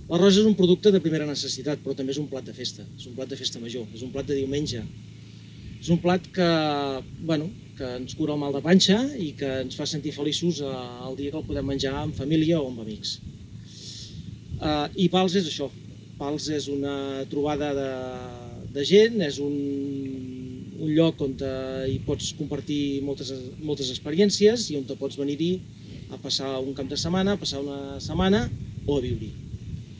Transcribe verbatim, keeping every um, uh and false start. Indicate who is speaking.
Speaker 1: L'arròs és un producte de primera necessitat, però també és un plat de festa, és un plat de festa major, és un plat de diumenge. És un plat que, bueno, que ens cura el mal de panxa i que ens fa sentir feliços el dia que el podem menjar amb família o amb amics. I Pals és això, Pals és una trobada de, de gent, és un, un lloc on hi pots compartir moltes, moltes experiències i on te pots venir-hi a passar un cap de setmana, a passar una setmana o a viure-hi.